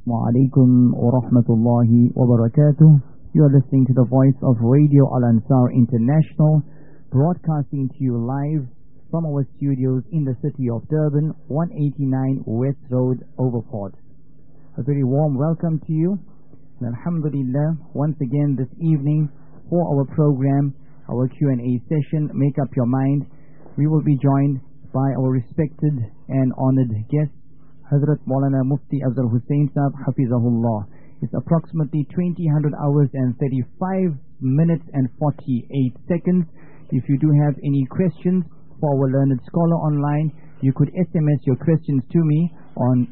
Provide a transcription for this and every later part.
Wa-alaikum wa rahmatullahi wa barakatuh. You are listening to the voice of Radio Al-Ansar International, broadcasting to you live from our studios in the city of Durban, 189 West Road, Overport. A very warm welcome to you. And alhamdulillah, once again this evening for our program, our Q&A session, Make Up Your Mind, we will be joined by our respected and honored guest, Hazrat Maulana Mufti Afzal Hussain Sahab, Hafizahullah. It's approximately 2000 hours and 35 minutes and 48 seconds. If you do have any questions for our learned scholar online, you could SMS your questions to me on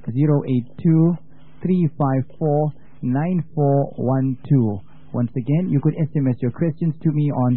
082-354-9412. Once again, you could SMS your questions to me on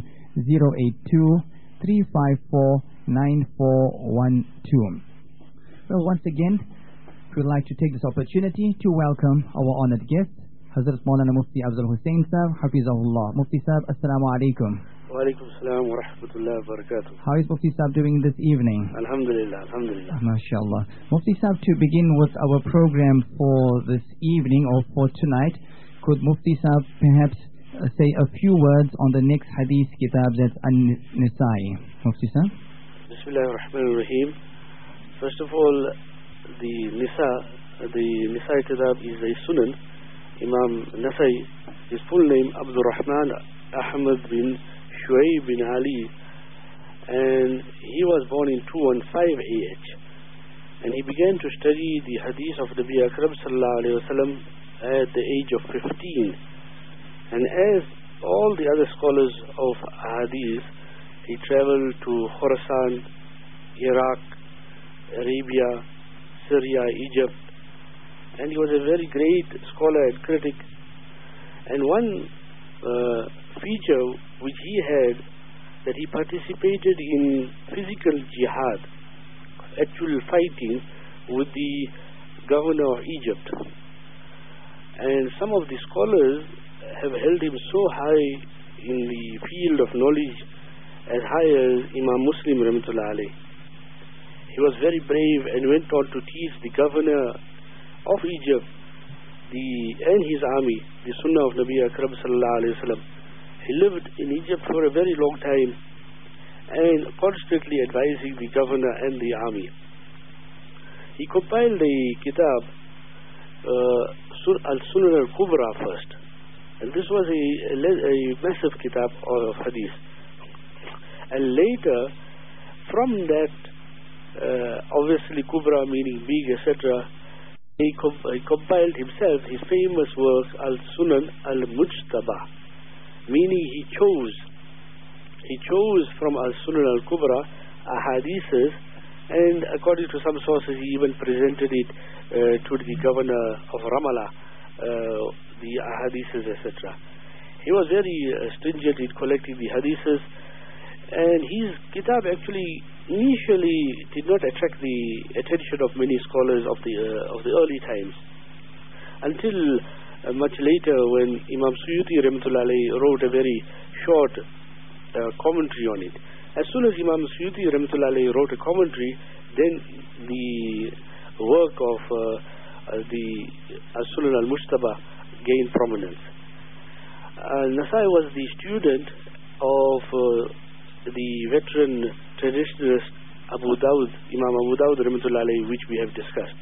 082-354-9412. Well, once again, we would like to take this opportunity to welcome our honored guest, Hazrat Maulana Mufti Afzal Hussain Sahab, Hafizahullah. Mufti Sahab, Assalamu alaikum. Wa alaikum assalam wa rahmatullahi wa barakatuh. How is Mufti Sahab doing this evening? Alhamdulillah, alhamdulillah. MashaAllah. Mufti Sahab, to begin with our program for this evening or for tonight, could Mufti Sahab perhaps say a few words on the next hadith kitab, that's An-Nisa'i? Mufti Sahab? Bismillahirrahmanirrahim. First of all, the Nisa'i kitab is a Sunan. Imam Nasai, his full name Abdul Rahman Ahmad bin Shuaib bin Ali, and he was born in 215 AH, and he began to study the hadith of Nabi Akram sallallahu alayhi wasallam at the age of 15. And as all the other scholars of hadith, he traveled to Khorasan, Iraq, Arabia, Syria, Egypt, and he was a very great scholar and critic. And one feature which he had, that he participated in physical jihad, actual fighting with the governor of Egypt. And some of the scholars have held him so high in the field of knowledge, as high as Imam Muslim Rahmatullah alayh. He was very brave and went on to teach the governor of Egypt and his army the Sunnah of Nabi Akram sallallahu alayhi wasallam. He lived in Egypt for a very long time and constantly advising the governor and the army. He compiled a kitab, Al-Sunan Al-Kubra first, and this was a massive kitab of hadith. And later, from that, obviously Kubra meaning big, etc., he compiled himself his famous work Al-Sunan Al-Mujtaba, meaning he chose from Al-Sunan Al-Kubra ahadiths, and according to some sources he even presented it to the governor of Ramallah, the ahadiths, etc. He was very stringent in collecting the hadiths, and his kitab actually initially did not attract the attention of many scholars of the early times, until much later when Imam Suyuti Rahmatullah alayhi wrote a very short commentary on it. As soon as Imam Suyuti Rahmatullah alayhi wrote a commentary, then the work of the As-Sunan Al-Mujtaba gained prominence. Nasai was the student of the veteran traditionalist Abu Dawud, Imam Abu Dawud Rahmatullah alayhi, which we have discussed.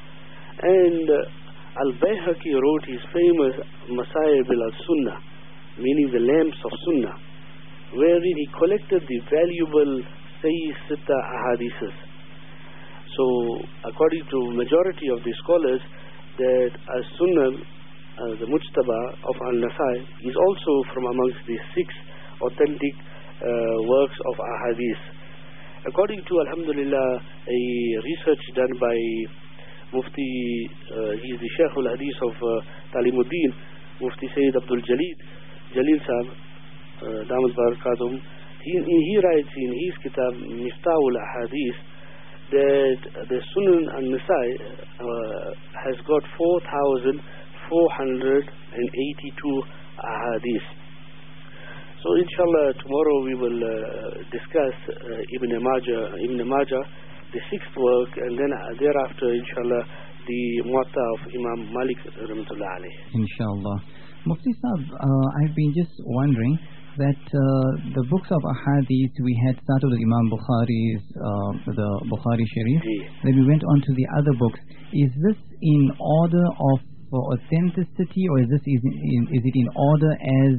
And Al-Bayhaqi wrote his famous Masayib al-Sunnah, meaning the lamps of Sunnah, wherein he collected the valuable Sayyid Sitta ahadiths. So, according to majority of the scholars, that As-Sunnah, the Mujtaba of Al-Nasai, is also from amongst the 6 authentic works of ahadith. According to, alhamdulillah, a research done by Mufti, he is the Shaykh al-Hadith of Talimuddin, Mufti Sayyid Abdul Jalil Sahab, Damat Barakatum, he writes in his kitab Miftahul Ahadith that the Sunan al-Nasai has got 4,482 ahadith. So inshallah tomorrow we will discuss Ibn Majah, the 6th work, and then thereafter inshallah the Muwatta of Imam Malik rahmatullah alayhi. Inshallah. Mufti Sahib, I've been just wondering that the books of Ahadith, we had started with Imam Bukhari's, the Bukhari Sharif. Then we went on to the other books. Is this in order of authenticity, or is it in order as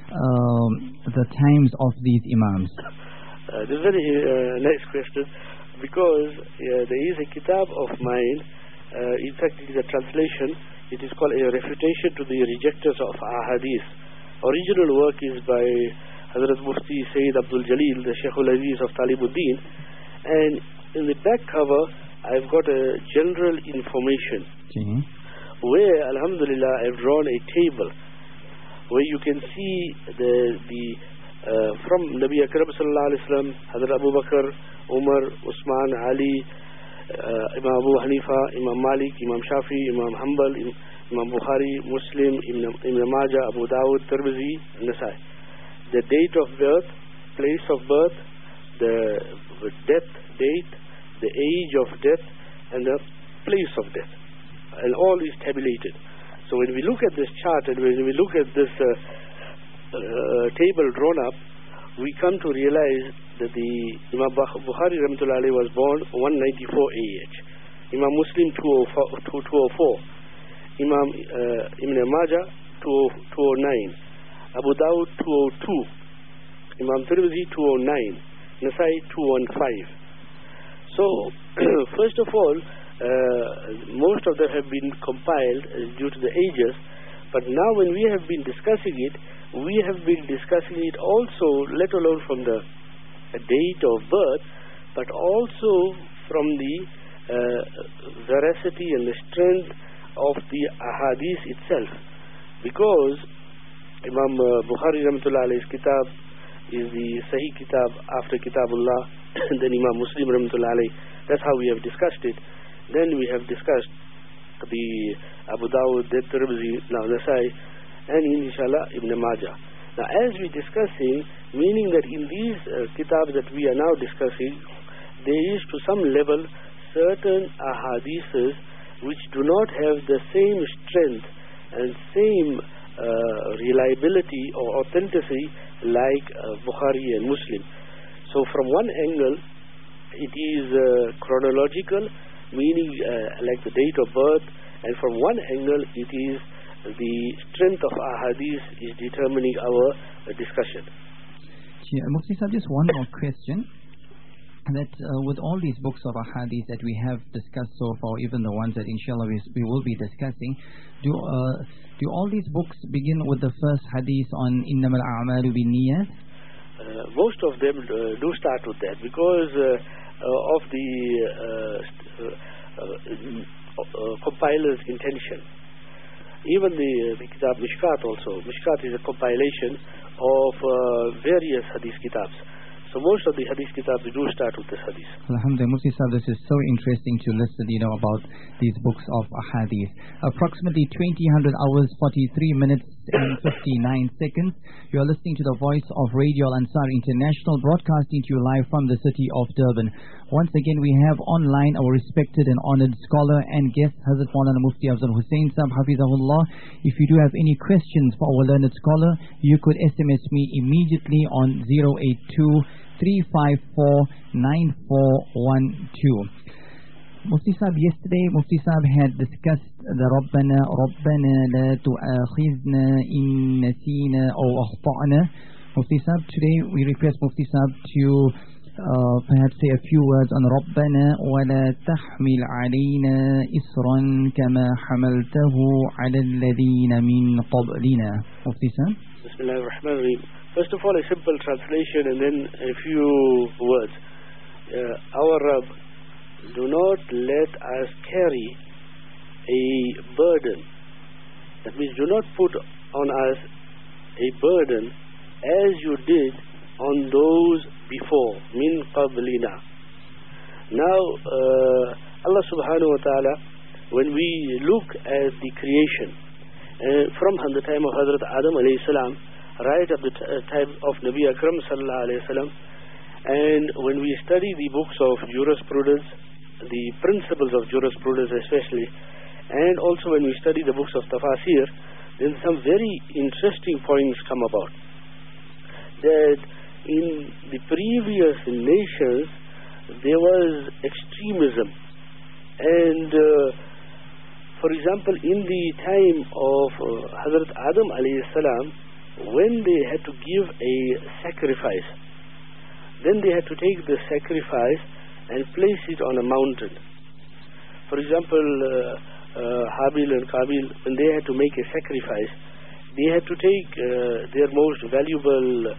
the times of these Imams? This is a very nice question, because there is a kitab of mine, in fact it is a translation, it is called A Refutation to the Rejectors of Ahadith. Original work is by Hazrat Mufti Sayyid Abdul Jalil, the Sheikhul Aziz of Talibuddin, and in the back cover I've got a general information where Alhamdulillah I've drawn a table where you can see the from Nabi Akram sallallahu alaihi wasallam, Hazrat Abu Bakr, Umar, Usman, Ali, Imam Abu Hanifa, Imam Malik, Imam Shafi, Imam Hanbal, Imam Bukhari, Muslim, Ibn Majah, Abu Dawud, Tirmidhi, Nasai. The date of birth, place of birth, the death date, the age of death, and the place of death, and all is tabulated. So when we look at this chart and when we look at this table drawn up, we come to realize that the Imam Bukhari rahmatullah alayhi was born 194 AH, Imam Muslim 204, Imam Ibn Majah 209, Abu Dawud 202, Imam Tirmidhi 209, Nasai 215. So first of all, most of them have been compiled due to the ages, but now when we have been discussing it, we have been discussing it also, let alone from the date of birth, but also from the veracity and the strength of the ahadith itself. Because Imam Bukhari rahmatullah alayhi's kitab is the Sahih kitab after Kitabullah, and then Imam Muslim rahmatullah alayhi, that's how we have discussed it. Then we have discussed the Abu Dawud, the Tirmidhi, now Nasai, and inshallah Ibn Majah. Now as we discussing, meaning that in these kitabs that we are now discussing, there is to some level certain ahadiths which do not have the same strength and same reliability or authenticity like Bukhari and Muslim. So from one angle it is chronological, meaning like the date of birth, and from one angle it is the strength of ahadith is determining our discussion. Mufti Sahib, just one more question. That with all these books of ahadith that we have discussed so far, even the ones that inshallah we will be discussing, do all these books begin with the first hadith on innamal a'malu binniyat? Most of them do start with that, because of the compiler's intention. Even the kitab Mishkat also. Mishkat is a compilation of various hadith kitabs. So most of the hadith kitabs do start with this hadith. Alhamdulillah, Mufti Sahib, this is so interesting to listen, about these books of ahadith. Approximately 2000 hours, 43 minutes and 59 seconds. You are listening to the voice of Radio Al-Ansar International, broadcasting to you live from the city of Durban. Once again, we have online our respected and honored scholar and guest, Hazrat Maulana Mufti Afzal Hussain Sahib, Hafizahullah. If you do have any questions for our learned scholar, you could SMS me immediately on 082-354-9412. Mufti Sahib, yesterday Mufti Sahib had discussed the Rabbana la tu'akhizna in nasina aw akhta'na. Mufti Sahib, today we request Mufti Sahib to perhaps say a few words on Rabbana wa la tahmil alayna isran kama hamaltahu ala alladhina min qablina. Mufti Sahib. Bismillahir Rahmanir Rahim. First of all, a simple translation and then a few words. Our Rabb, do not let us carry a burden. That means do not put on us a burden as you did on those before. Min qablina. Now, Allah subhanahu wa ta'ala, when we look at the creation, from the time of Hazrat Adam alayhi salam, right at the time of Nabi Akram sallallahu alayhi wasallam, and when we study the books of jurisprudence, the principles of jurisprudence especially, And also when we study the books of Tafasir, then some very interesting points come about. That in the previous nations, there was extremism. And for example, in the time of Hazrat Adam alayhi salam, when they had to give a sacrifice, then they had to take the sacrifice and place it on a mountain. For example, Habil and Qabil, when they had to make a sacrifice, they had to take their most valuable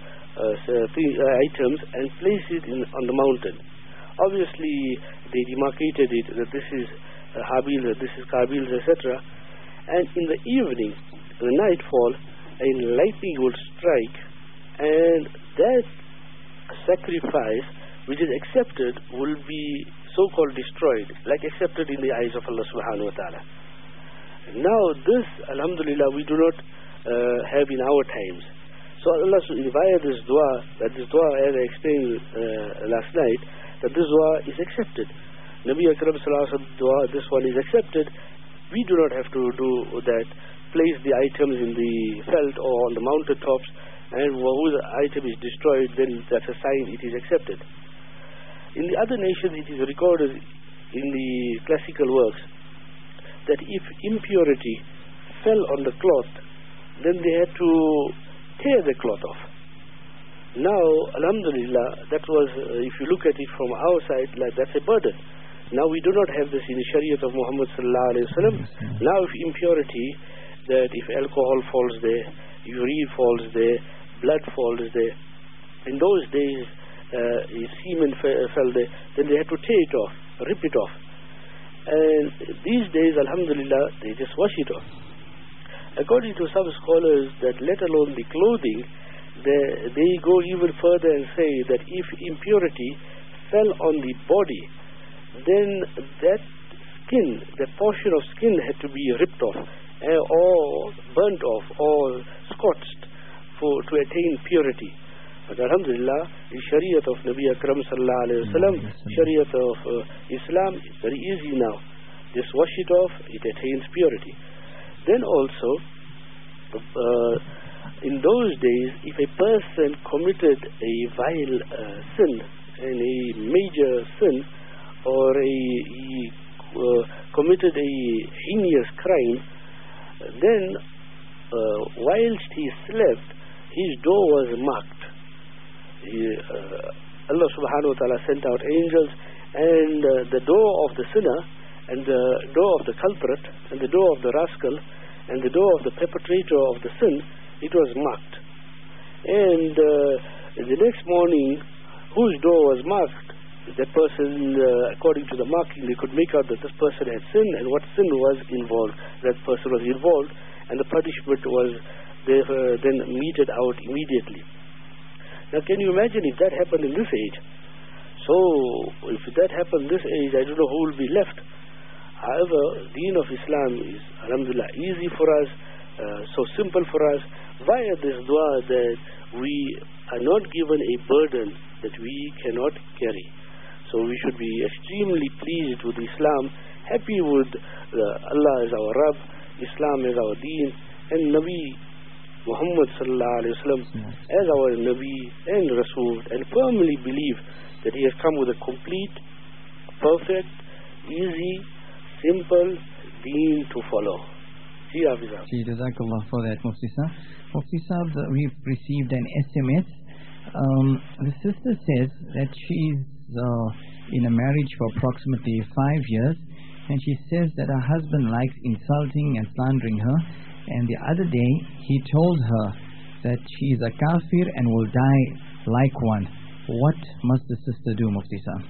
items and place it on the mountain. Obviously, they demarcated it that this is Habil, this is Qabil, etc. And in the evening, in the nightfall, a lightning would strike, and that sacrifice which is accepted will be so-called destroyed, like accepted in the eyes of Allah subhanahu wa ta'ala. Now this, alhamdulillah, we do not have in our times. So Allah via this dua, as I explained last night, that this dua is accepted. Nabi Akram sallallahu alaihi wasallam dua, this one is accepted. We do not have to do that, place the items in the felt or on the mountain tops, and whose item is destroyed, then that's a sign it is accepted. In the other nations, it is recorded in the classical works that if impurity fell on the cloth, then they had to tear the cloth off. Now, alhamdulillah, that was, if you look at it from our side, like that's a burden. Now we do not have this in the Shariat of Muhammad sallallahu alaihi wasallam. Now if impurity, that if alcohol falls there, urine falls there, blood falls there, in those days, if semen fell there, then they had to tear it off, rip it off. And these days, alhamdulillah, they just wash it off. According to some scholars, that let alone the clothing, they go even further and say that if impurity fell on the body, then that skin, that portion of skin had to be ripped off, or burnt off, or scorched to attain purity. But alhamdulillah, the Shariat of Nabi Akram sallallahu alayhi wa sallam, Shariat of Islam, is very easy now. Just wash it off, it attains purity. Then also, in those days, if a person committed a vile sin, and a major sin, or he committed a heinous crime, then whilst he slept, his door was marked. Allah subhanahu wa ta'ala sent out angels, and the door of the sinner, and the door of the culprit, and the door of the rascal, and the door of the perpetrator of the sin, it was marked. And the next morning, whose door was marked, that person, according to the marking, they could make out that this person had sinned and what sin was involved. That person was involved, and the punishment was then meted out immediately. Now, can you imagine if that happened in this age? So, if that happened in this age, I don't know who will be left. However, Deen of Islam is, alhamdulillah, easy for us, so simple for us, via this dua that we are not given a burden that we cannot carry. So we should be extremely pleased with Islam, happy with Allah as our Rabb, Islam as our Deen, and Nabi Muhammad sallallahu alayhi wa sallam as our Nabi and Rasul, and firmly believe that he has come with a complete, perfect, easy, simple Deen to follow. Jazakallah for that, Mufti Sahib. Mufti Sahib, we've received an SMS. The sister says that she's in a marriage for approximately 5 years, and she says that her husband likes insulting and slandering her, and the other day he told her that she is a kafir and will die like one. What must the sister do, Mufti Sahib?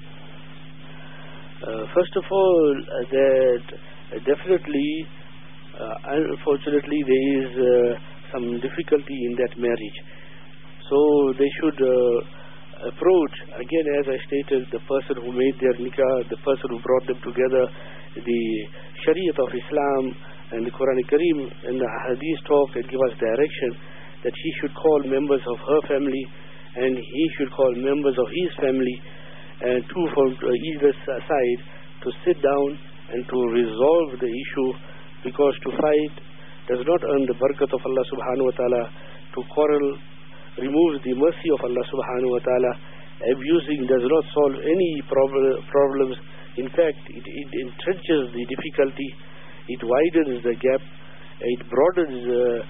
First of all, that definitely, unfortunately, there is some difficulty in that marriage. So they should approach, again, as I stated, the person who made their nikah, the person who brought them together, the Shariat of Islam and the Quran Kareem and the Hadith talk and give us direction that she should call members of her family and he should call members of his family, and two from either side, to sit down and to resolve the issue because to fight does not earn the barakat of Allah subhanahu wa ta'ala. To quarrel removes the mercy of Allah subhanahu wa ta'ala. Abusing does not solve any problems. In fact, it entrenches the difficulty, it widens the gap, it broadens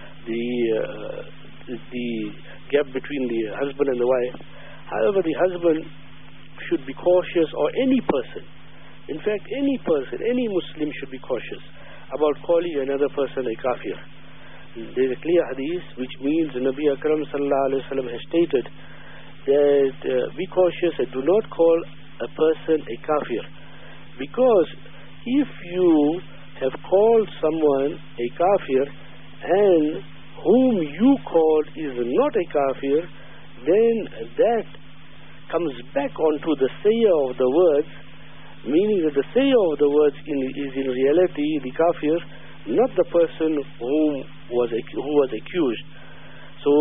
the gap between the husband and the wife. However, the husband should be cautious, or any person, in fact any person, any Muslim should be cautious about calling another person a kafir. There is a clear hadith which means Nabi Akram sallallahu alaihi wasallam has stated that be cautious and do not call a person a kafir, because if you have called someone a kafir and whom you called is not a kafir, then that comes back onto the sayer of the words, meaning that the sayer of the words is in reality the kafir, not the person who was accused. So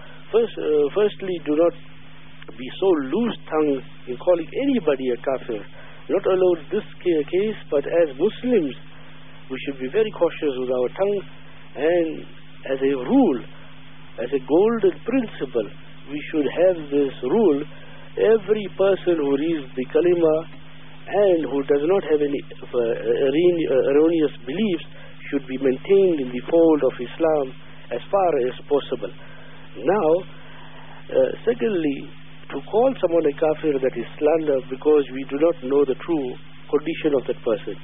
firstly, do not be so loose-tongued in calling anybody a kafir. Not alone this case, but as Muslims, we should be very cautious with our tongue, and as a rule, as a golden principle, we should have this rule: every person who reads the kalima and who does not have any erroneous beliefs should be maintained in the fold of Islam as far as possible. Now, secondly, to call someone a kafir, that is slander, because we do not know the true condition of that person.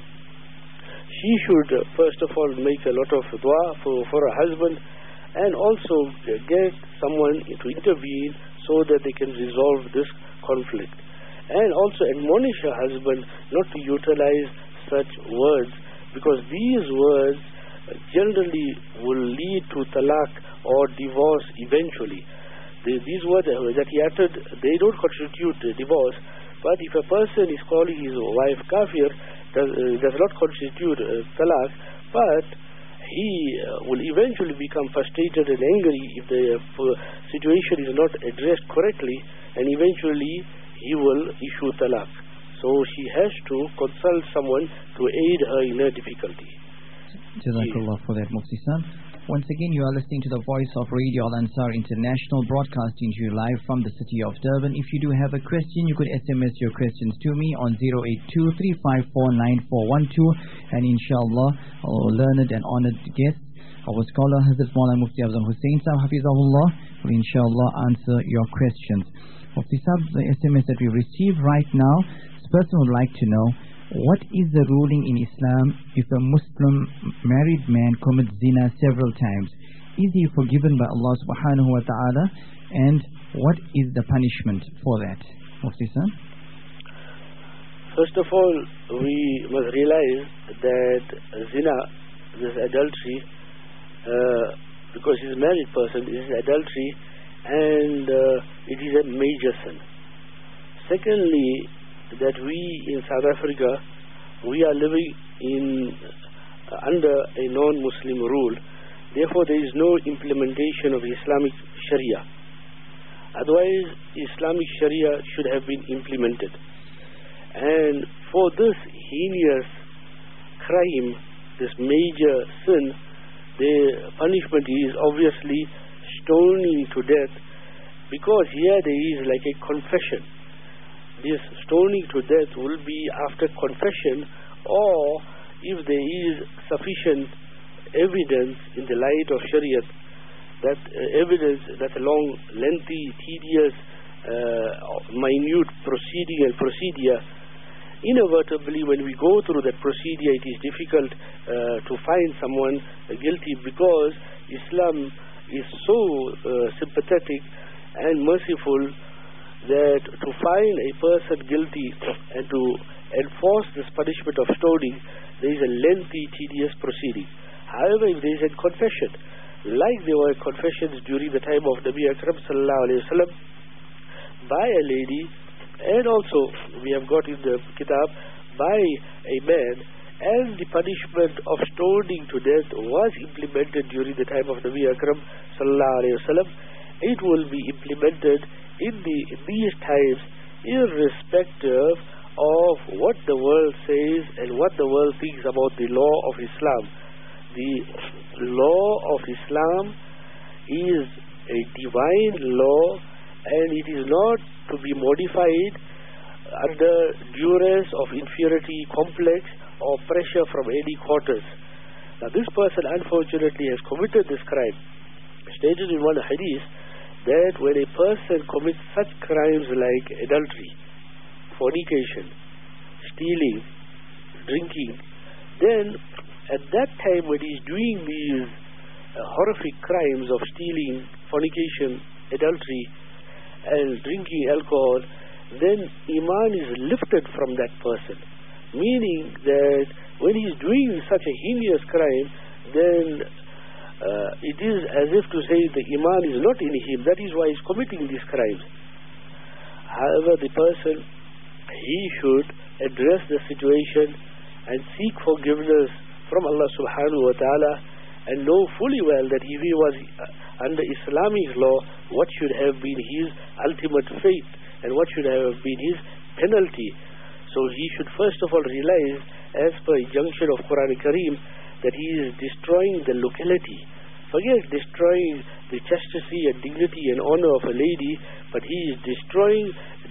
She should first of all make a lot of dua for her husband, and also get someone to intervene so that they can resolve this conflict, and also admonish her husband not to utilize such words, because these words generally will lead to talaq or divorce eventually. These words that he uttered, they don't constitute divorce, but if a person is calling his wife kafir, does not constitute talaq, but he will eventually become frustrated and angry if the situation is not addressed correctly, and eventually he will issue talaq. So she has to consult someone to aid her in her difficulty. Jazakallah for that, Mufti Sahib. Once again, you are listening to the voice of Radio Al Ansar International, broadcasting to you live from the city of Durban. If you do have a question, you could SMS your questions to me on 082-354-9412, and inshallah, our learned and honored guest, our scholar Hazrat Maulana Mufti Afzal Hussain Sahib Hafizahullah, will inshallah answer your questions. Mufti Sahib, the SMS that we receive right now, this person would like to know, what is the ruling in Islam if a Muslim married man commits zina several times? Is he forgiven by Allah subhanahu wa ta'ala, and what is the punishment for that? Mufti Sahib? First of all, we must realize that zina, this adultery, because he's a married person, it is adultery, and it is a major sin. Secondly, that we in South Africa, we are living under a non-Muslim rule. Therefore, there is no implementation of Islamic Sharia. Otherwise, Islamic Sharia should have been implemented. And for this heinous crime, this major sin, the punishment is obviously stoning to death, because here there is like a confession. This stoning to death will be after confession, or if there is sufficient evidence in the light of Shariat, that evidence, that a long, lengthy, tedious, minute proceeding and procedure. Inevitably, when we go through that procedure, it is difficult to find someone guilty, because Islam is so sympathetic and merciful that to find a person guilty and to enforce this punishment of stoning, there is a lengthy, tedious proceeding. However, if there is a confession, like there were confessions during the time of Nabi Akram sallallahu alayhi wa sallam by a lady, and also we have got in the kitab by a man, and the punishment of stoning to death was implemented during the time of Nabi Akram sallallahu alayhi wa sallam, it will be implemented in these times, irrespective of what the world says and what the world thinks about the law of Islam. the law of Islam is a divine law, and it is not to be modified under duress of inferiority complex or pressure from any quarters. Now this person unfortunately has committed this crime. Stated in one hadith that when a person commits such crimes like adultery, fornication, stealing, drinking, then at that time when he is doing these horrific crimes of stealing, fornication, adultery and drinking alcohol, then Iman is lifted from that person. Meaning that when he is doing such a heinous crime, then it is as if to say the Iman is not in him. That is why he is committing these crimes. However, the person, he should address the situation and seek forgiveness from Allah subhanahu wa ta'ala, and know fully well that if he was under Islamic law, what should have been his ultimate fate and what should have been his penalty. So he should first of all realize, as per injunction of Quran Kareem, that he is destroying the locality. Forget destroying the chastity and dignity and honor of a lady, but he is destroying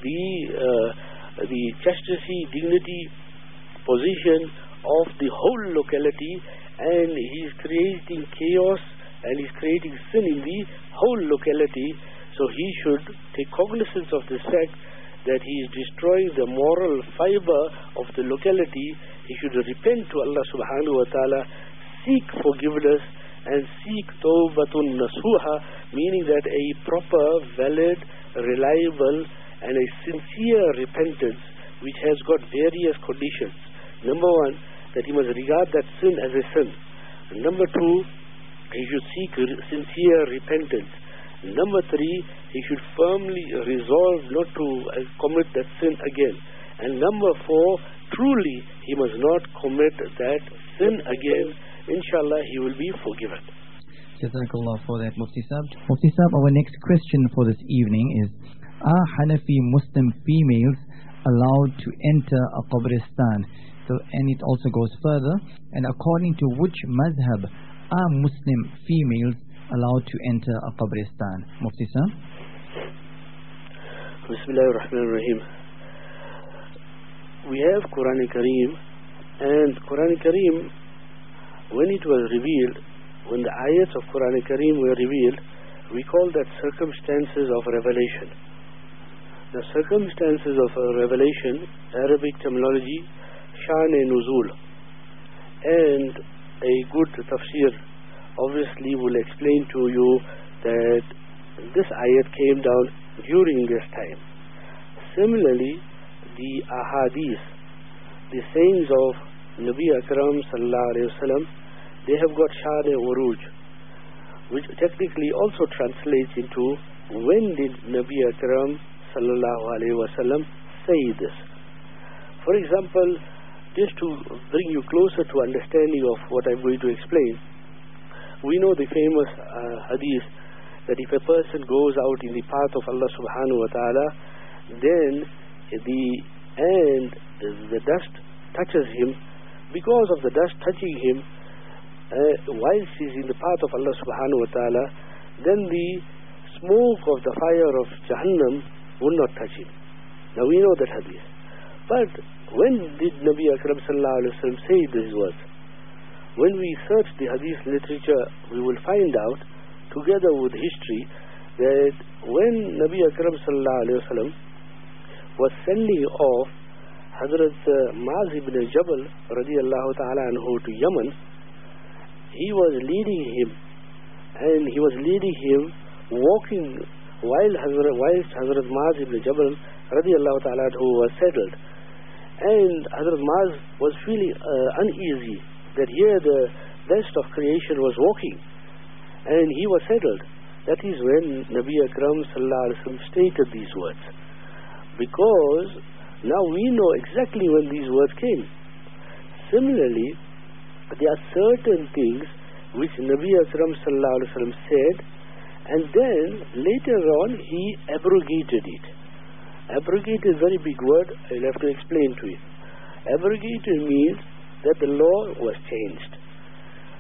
the chastity, dignity, position of the whole locality, and he is creating chaos and is creating sin in the whole locality. So he should take cognizance of this fact that he is destroying the moral fiber of the locality. He should repent to Allah subhanahu wa ta'ala, seek forgiveness and seek tawbatun nasuha, meaning that a proper, valid, reliable and a sincere repentance which has got various conditions. Number one, that he must regard that sin as a sin. Number two, he should seek sincere repentance. Number three, he should firmly resolve not to commit that sin again. And number four, truly he must not commit that sin again. Inshallah, he will be forgiven. Jazakallah for that, Mufti Sahib. Mufti Sahib, our next question for this evening is, are Hanafi Muslim females allowed to enter a Qabristan? So, and it also goes further, and according to which mazhab are Muslim females allowed to enter a Qabristan? Mufti Sahib. Bismillahir Rahmanir Rahim. We have Quran Kareem, and Quran Kareem, when it was revealed, when the ayats of Quran Kareem were revealed, we call that circumstances of revelation. The circumstances of revelation, Arabic terminology, Shan-e-Nuzul, and a good tafsir obviously will explain to you that this ayat came down during this time. Similarly, the ahadith, the sayings of Nabi Akram sallallahu alayhi wa sallam, they have got Shan-e-Uruj, which technically also translates into when did Nabi Akram sallallahu alayhi wa sallam say this. For example, just to bring you closer to understanding of what I'm going to explain, we know the famous hadith that if a person goes out in the path of Allah subhanahu wa ta'ala, then the dust touches him. Because of the dust touching him whilst he is in the path of Allah subhanahu wa ta'ala, then the smoke of the fire of Jahannam will not touch him. Now we know that hadith. But when did Nabi Akram sallallahu alayhi wa sallam say these words? When we search the hadith literature, we will find out, together with history, that when Nabi Akram sallallahu alayhi wa sallam was sending off Hazrat Muaz ibn Jabal radiyallahu ta'ala anhu to Yemen, he was leading him, and he was leading him walking while Hazrat Muaz ibn Jabal radiyallahu ta'ala anhu was saddled. And Hazrat Muaz was feeling uneasy that here the best of creation was walking, and he was saddled. That is when Nabi Akram sallallahu alaihi wasallam stated these words, because now we know exactly when these words came. Similarly, there are certain things which Nabi Akram sallallahu alaihi wasallam said, and then later on he abrogated it. Abrogate is a very big word. I'll have to explain to you. Abrogated means that the law was changed.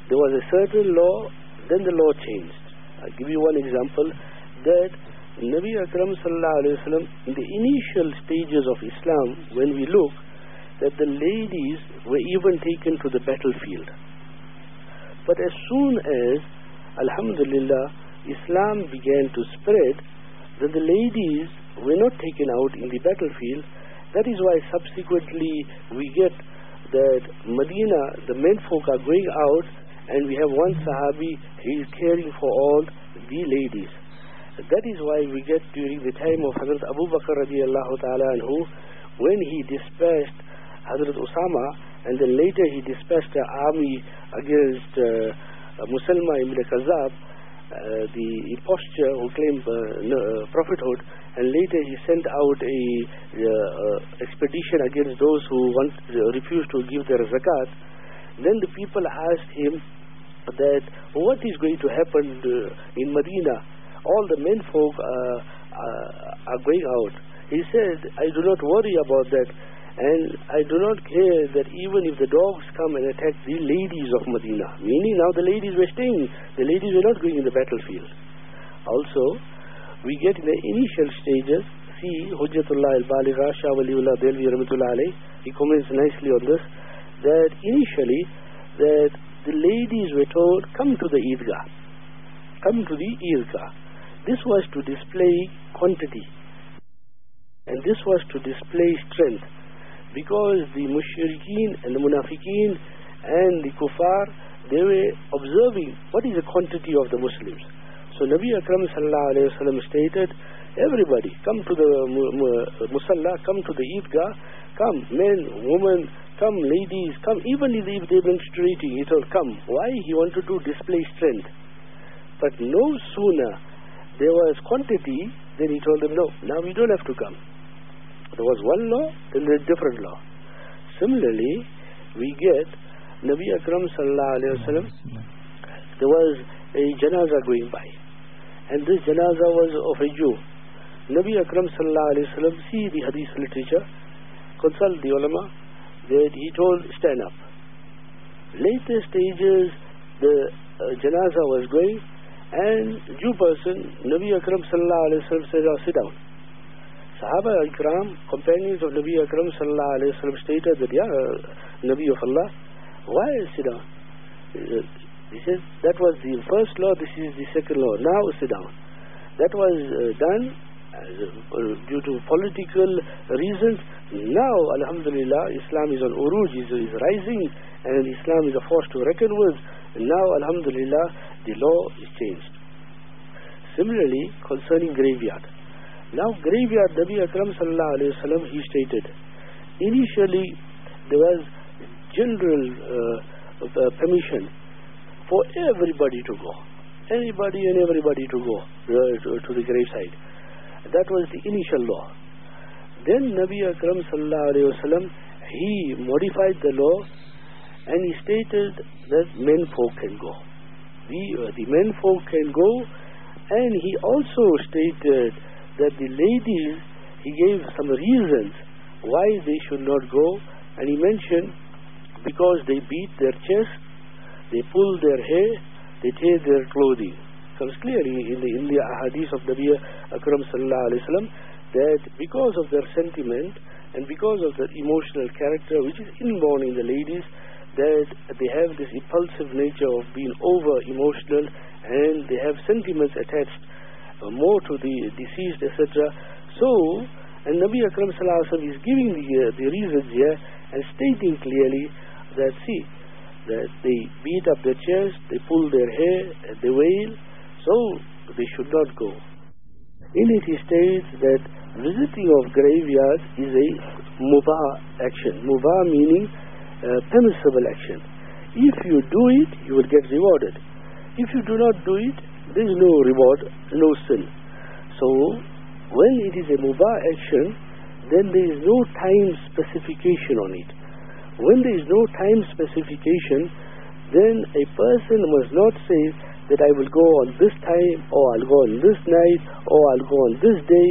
there was a certain law, then the law changed. I'll give you one example, that Nabi Akram sallallahu alayhi wa sallam, in the initial stages of Islam, when we look, that the ladies were even taken to the battlefield. But as soon as, alhamdulillah, Islam began to spread, then the ladies were not taken out in the battlefield. That is why subsequently we get that Medina, the menfolk are going out, and we have one Sahabi, he is caring for all the ladies. That is why we get during the time of Hazrat Abu Bakr radiallahu ta'ala anhu, when he dispatched Hazrat Usama, and then later he dispatched an army against Musalma ibn Kazab, the impostor who claimed prophethood, and later he sent out a expedition against those who refused to give their zakat. Then the people asked him that what is going to happen in Medina? All the menfolk are going out. He said, I do not worry about that, and I do not care that even if the dogs come and attack the ladies of Medina, meaning now the ladies were staying, the ladies were not going in the battlefield. Also, we get in the initial stages, see Hujjatullah al-Baligha Shah Waliullah Delvi Rahmatullah alayh, he comments nicely on this, that initially that the ladies were told, come to the Eidgah, come to the Eidgah. This was to display quantity, and this was to display strength, because the mushrikeen and the munafiqeen and the kuffar, they were observing what is the quantity of the Muslims. So Nabi Akram sallallahu alayhi wa sallam stated, everybody come to the musalla, come to the Eidgah, come, men, women, come, ladies, come, even if they're menstruating, he told, come. Why? He wanted to display strength. But no sooner there was quantity, then he told them, no, now we don't have to come. There was one law, then there's different law. Similarly, we get Nabi Akram sallallahu alayhi wa sallam, there was a janaza going by, and this janaza was of a Jew. Nabi Akram sallallahu alayhi wa sallam, see the hadith literature, consult the ulama, that he told, stand up. Later stages, the janaza was going, and Jew person, Nabi Akram sallallahu alayhi wa sallam said, oh, sit down. Sahaba al-Ikram, companions of Nabi Akram sallallahu alayhi wa sallam stated that, yeah, Nabi of Allah, why sit down? He said, that was the first law, this is the second law, now sit down. That was done due to political reasons. Now, alhamdulillah, Islam is on uruj, is rising, and Islam is a force to reckon with. And now, alhamdulillah, the law is changed. Similarly, concerning graveyard. Now, graveyard, Nabi Akram sallallahu alayhi wa sallam, he stated, initially there was general permission for everybody to go. Anybody and everybody to go to the graveside. That was the initial law. Then Nabi Akram sallallahu alayhi wa sallam, he modified the law, and he stated that men folk can go. The men folk can go, and he also stated that the ladies, he gave some reasons why they should not go, and he mentioned because they beat their chest, they pull their hair, they tear their clothing. It comes clearly in the ahadith of Nabi Akram sallallahu alayhi wa sallam, that because of their sentiment and because of their emotional character, which is inborn in the ladies, that they have this impulsive nature of being over emotional, and they have sentiments attached more to the deceased, etc. So, and Nabi Akram sallallahu alaihi wasallam is giving the reasons here and stating clearly that, see, that they beat up their chest, they pull their hair, they wail, so they should not go. In it he states that visiting of graveyards is a mubah action. Mubah meaning permissible action. If you do it, you will get rewarded. If you do not do it, there is no reward, no sin. So, when it is a mubah action, then there is no time specification on it. When there is no time specification, then a person must not say that I will go on this time, or I'll go on this night, or I'll go on this day.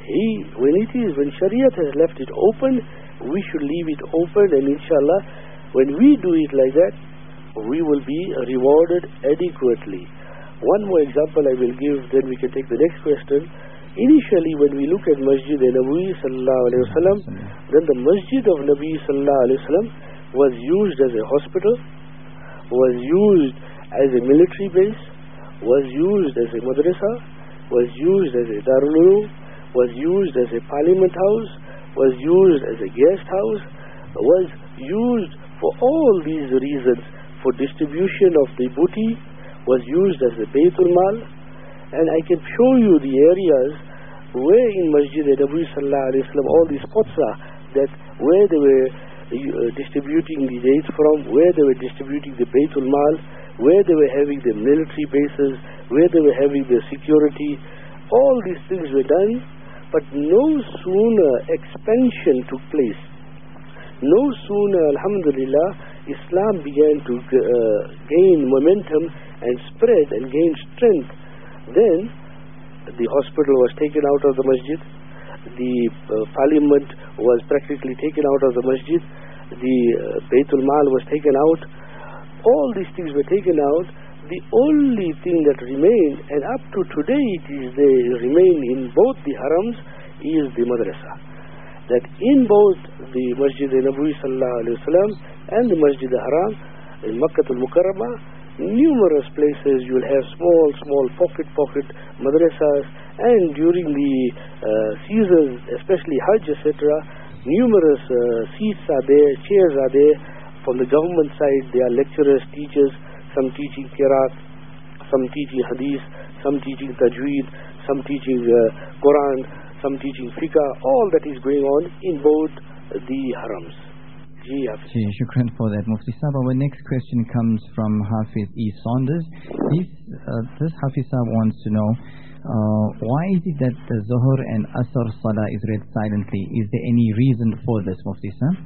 When Shariat has left it open, we should leave it open, and inshallah, when we do it like that, we will be rewarded adequately. One more example I will give, then we can take the next question. Initially, when we look at Masjid Nabi sallallahu alaihi wasallam, then the Masjid of Nabi sallallahu alaihi wasallam was used as a hospital, was used as a military base, was used as a madrasa, was used as a Darul Ulum, was used as a parliament house, was used as a guest house, was used for all these reasons, for distribution of the booty, was used as a Baytul Mal. And I can show you the areas where in Masjid Nabi sallallahu alaihi wasallam all these spots are, that where they were distributing the dates from, where they were distributing the Baytul Mal, where they were having the military bases, where they were having the security. All these things were done, but no sooner expansion took place, no sooner, alhamdulillah, Islam began to gain momentum and spread and gain strength, then the hospital was taken out of the masjid, the parliament was practically taken out of the masjid, the Baytul Mal was taken out, all these things were taken out. The only thing that remained, and up to today they remain in both the harams, is the madrasa. That in both the Masjid Nabi sallallahu alaihi wasallam and the Masjid al-Haram in Makkah al-Mukarramah, numerous places you will have small pocket madrasas, and during the seasons, especially Hajj etc., numerous seats are there, chairs are there. From the government side, there are lecturers, teachers, some teaching Qiraat, some teaching Hadith, some teaching Tajweed, some teaching Quran, some teaching Fiqh. All that is going on in both the harams. Shukran for that, Mufti Sahib. Our next question comes from Hafiz E. Saunders. This Hafiz Sahib wants to know, why is it that the Zuhr and Asr Salah is read silently? Is there any reason for this, Mufti Sahib?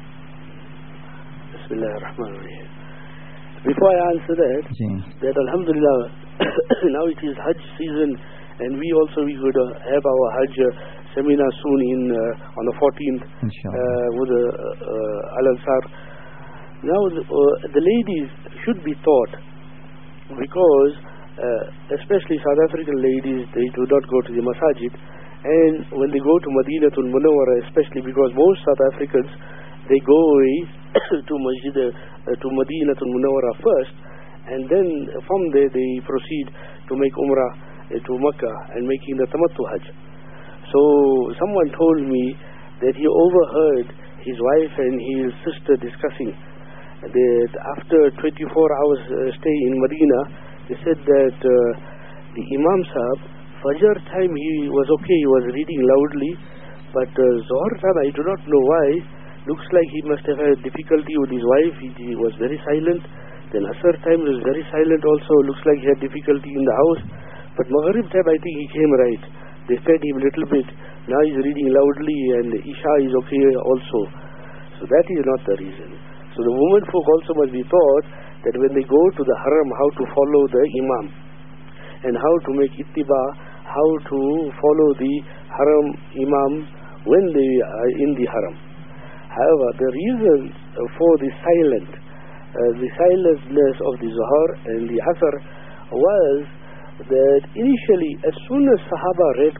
Bismillah ar-Rahman ar-Rahim. Before I answer that alhamdulillah, now it is Hajj season, and we could have our Hajj seminar soon on the 14th with Al-Ansar. Now the ladies should be taught, because especially South African ladies, they do not go to the masajid, and when they go to Madinatul Munawwara, especially because most South Africans, they go away to Madinatul Munawwara first, and then from there they proceed to make Umrah to Makkah and making the Tamattu Hajj. So someone told me that he overheard his wife and his sister discussing that after 24 hours stay in Medina, they said that the Imam Sahib, Fajr time he was okay, he was reading loudly, but Zohar time I do not know why, looks like he must have had difficulty with his wife, he was very silent. Then Asr time was very silent also, looks like he had difficulty in the house. But Maghrib time I think he came right. They fed him a little bit, now he's reading loudly, and Isha is okay also. So that is not the reason. So the women folk also must be taught that when they go to the haram, how to follow the Imam, and how to make ittiba, how to follow the haram Imam when they are in the haram. However, the reason for the silentness of the Zuhr and the Asr was that initially, as soon as Sahaba read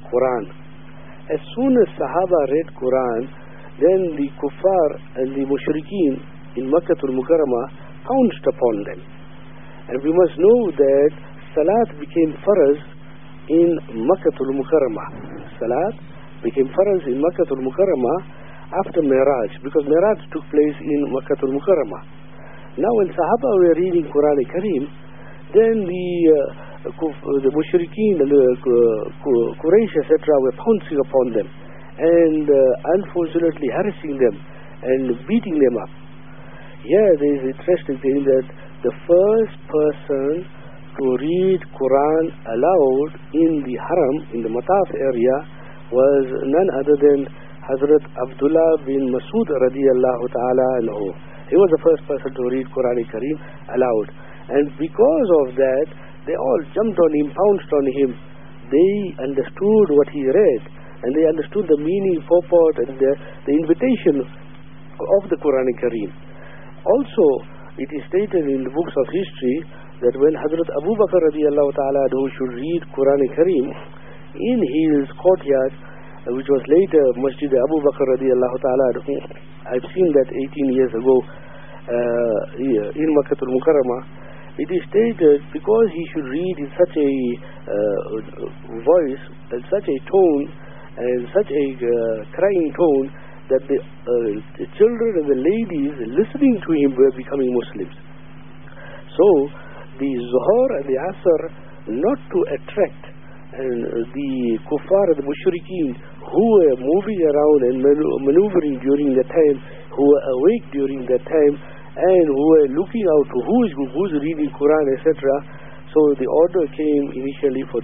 Quran, then the kuffar and the mushrikeen in Makkah al-Mukarramah pounced upon them. And we must know that Salat became faraz in Makkah al-Mukarramah. Salat became faraz in Makkah al-Mukarramah after Miraj, because Miraj took place in Makkah al-Mukarramah. Now when Sahaba were reading Quran al-Kareem, then the mushrikeen, Quraysh etc. were pouncing upon them and unfortunately harassing them and beating them up. Here there is interesting thing that the first person to read Quran aloud in the haram, in the Mataf area, was none other than Hazrat Abdullah bin Masud radiyallahu ta'ala anhu. He was the first person to read Quran al-Kareem aloud. And because of that, they all jumped on him, pounced on him. They understood what he read, and they understood the meaning, purport, and the invitation of the Quran al-Kareem. Also, it is stated in the books of history that when Hazrat Abu Bakr radiallahu ta'ala should read Quran Kareem in his courtyard, which was later Masjid Abu Bakr radiallahu ta'ala, I've seen that 18 years ago in Makkah al-Mukarramah. It is stated because he should read in such a voice and such a tone and such a crying tone that the children and the ladies listening to him were becoming Muslims. So the Zuhur and the Asr, not to attract the kuffar and the mushrikeen who were moving around and maneuvering during that time, who were awake during that time, and who were looking out to who's reading Quran, etc. So the order came initially for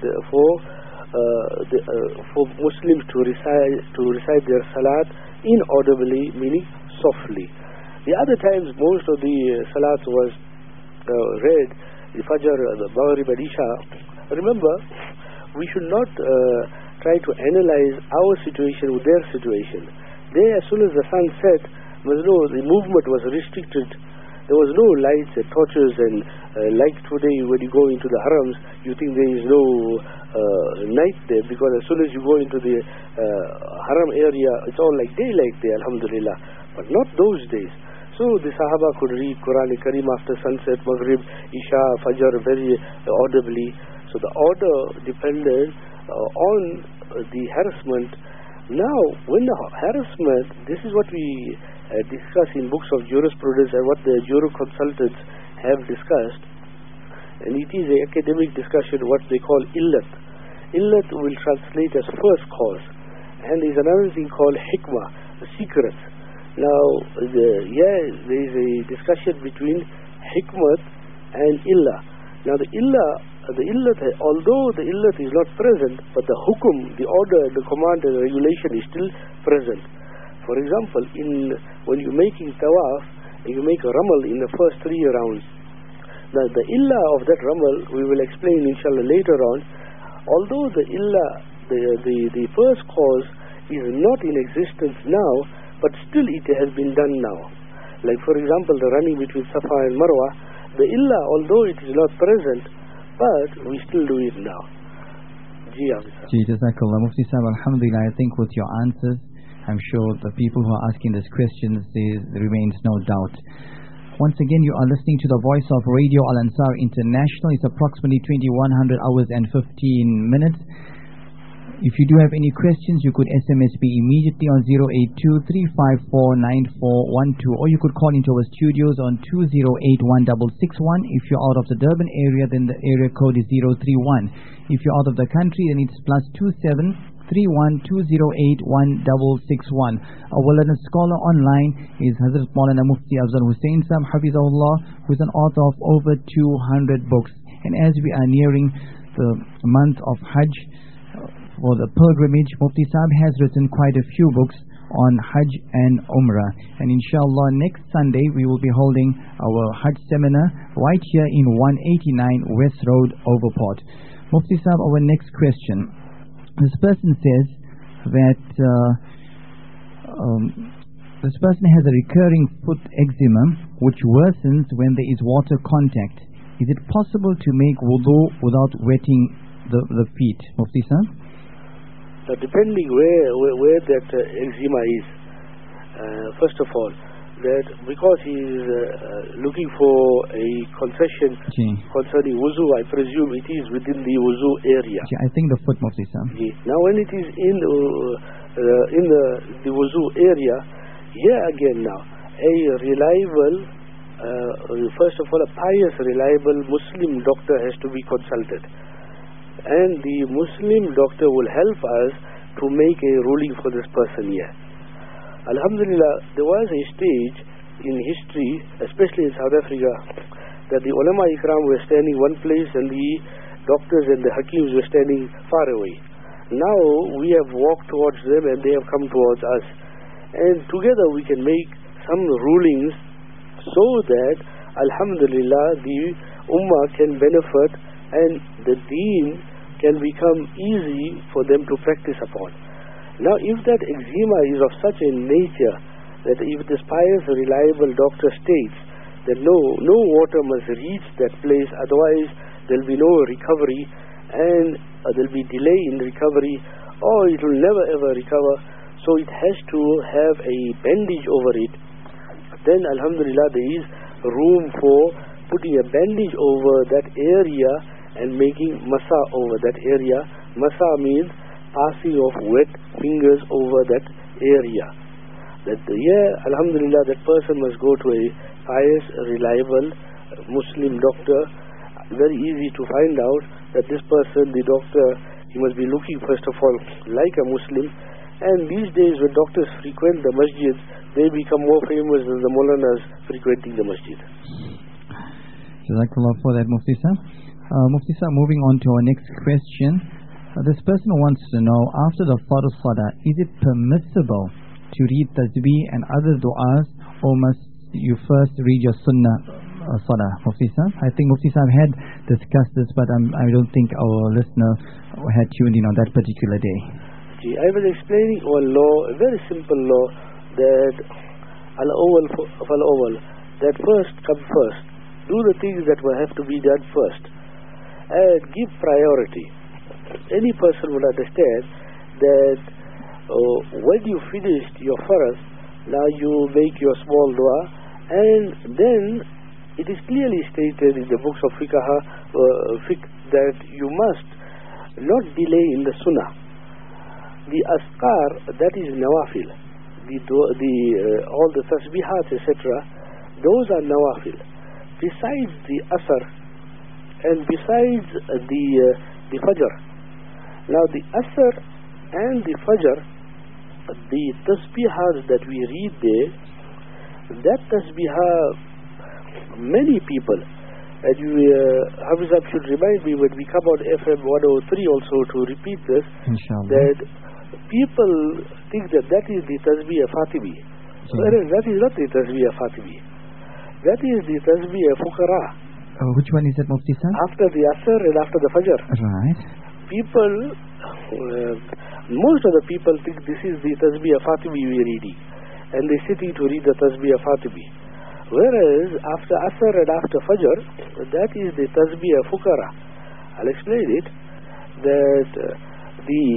Muslims to recite their salat inaudibly, meaning softly. The other times most of the salats was read, the Fajr, the Maghrib and Isha. Remember, we should not try to analyze our situation with their situation. They, as soon as the sun set, the movement was restricted. There was no lights and torches, and like today when you go into the harams, you think there is no night there, because as soon as you go into the haram area, it's all like daylight there, alhamdulillah. But not those days. So the Sahaba could read Quran Kareem after sunset, Maghrib, Isha, Fajr very audibly. So the order depended on the harassment. Now, when the harassment, this is what we discuss in books of jurisprudence and what the juror consultants have discussed, and it is an academic discussion what they call illat. Illat will translate as first cause, and there is another thing called hikmah, the secrets. Now there is a discussion between hikmat and illah. Now the illat, although the illat is not present, but the hukum, the order, the command and the regulation is still present. For example, when you're making tawaf, you make a ramal in the first 3 rounds. Now the illah of that ramal, we will explain inshallah later on. Although the illah, the first cause is not in existence now, but still it has been done now. Like for example, the running between Safa and Marwa, the illah, although it is not present, but we still do it now. Jazakallah. Mufti Sahib, alhamdulillah, I think with your answers, I'm sure the people who are asking these questions, there remains no doubt. Once again, you are listening to the voice of Radio Al Ansar International. It's approximately 2100 hours and 15 minutes. If you do have any questions, you could SMS me immediately on 082-354-9412, or you could call into our studios on 208-1661. If you're out of the Durban area, then the area code is 031. If you're out of the country, then it's +27 31-208-1661. Our learned scholar online is Hazrat Maulana Mufti Afzal Hussain Sahib, Hafizahullah, who is an author of over 200 books. And as we are nearing the month of Hajj, for the pilgrimage, Mufti Sahib has written quite a few books on Hajj and Umrah. And inshallah, next Sunday we will be holding our Hajj seminar right here in 189 West Road, Overport. Mufti Sahib, our next question. This person says that this person has a recurring foot eczema which worsens when there is water contact. Is it possible to make wudu without wetting the feet? Mufti Sahib? Depending where that eczema is, first of all, that because he is looking for a concession concerning wuzu, I presume it is within the wuzu area. I think the foot, Mufti Sahib. Now when it is in the wuzu area, here again now, a reliable, first of all, a pious, reliable Muslim doctor has to be consulted. And the Muslim doctor will help us to make a ruling for this person here. Alhamdulillah, there was a stage in history, especially in South Africa, that the ulama ikram were standing one place and the doctors and the hakims were standing far away. Now we have walked towards them and they have come towards us. And together we can make some rulings so that, alhamdulillah, the ummah can benefit and the deen can become easy for them to practice upon. Now, if that eczema is of such a nature that if this pious, reliable doctor states that no water must reach that place, otherwise there will be no recovery, and there will be delay in recovery, or it will never ever recover. So it has to have a bandage over it. Then alhamdulillah there is room for putting a bandage over that area and making masa over that area. Masa means passing of wet fingers over that area. That alhamdulillah, that person must go to a pious, reliable Muslim doctor. Very easy to find out that this person, the doctor, he must be looking first of all like a Muslim. And these days when doctors frequent the masjids, they become more famous than the Maulanas frequenting the masjid. Jazakallah for that, Mufti Sir. Mufti Sir, moving on to our next question. This person wants to know, after the Farz Salah, is it permissible to read tasbih and other du'as, or must you first read your Sunnah Salah, Mufti Sir? I think Mufti Sir had discussed this, but I don't think our listener had tuned in on that particular day. I was explaining one law, a very simple law, that al-awwal, that first come first. Do the things that will have to be done first, and give priority. Any person would understand that when you finished your farz, now you make your small dua, and then it is clearly stated in the books of fiqh that you must not delay in the sunnah. The askar, that is nawafil. All the tasbihat, etc., those are nawafil. Besides the asr and besides the fajr. Now the asr and the fajr, the tasbihat that we read there, that tasbihah, many people, and Hafiz Sahib should remind me when we come on FM 103 also to repeat this, Inshallah, that people think that is the tasbih Fatimi, whereas that is not the tasbih Fatimi. That is the tasbih Fuqara. Which one is it, Mufti Sir? After the asr and after the fajr. Right. People, most of the people think this is the tasbih Fatimi we are reading, and they sitting to read the tasbih Fatimi. Whereas after asr and after fajr, that is the tasbih Fuqara. I'll explain it. That the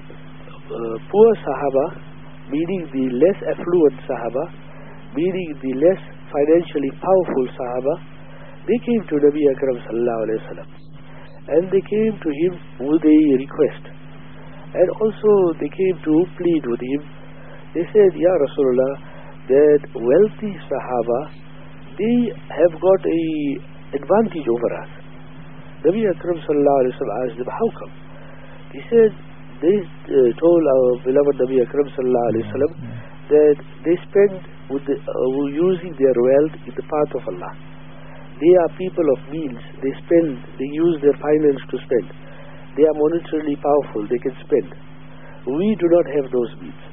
poor Sahaba, meaning the less affluent Sahaba, meaning the less financially powerful Sahaba, they came to Nabi Akram sallallahu alayhi wa sallam, and they came to him with a request, and also they came to plead with him. They said, Ya Rasulullah, that wealthy Sahaba, they have got a advantage over us. Nabi Akram sallallahu alayhi wa sallam asked them, how come? He said, they told our beloved Nabi Akram sallallahu alayhi wa sallam that they spend using their wealth in the path of Allah. They are people of means. They use their finance to spend. They are monetarily powerful. They can spend. We do not have those means.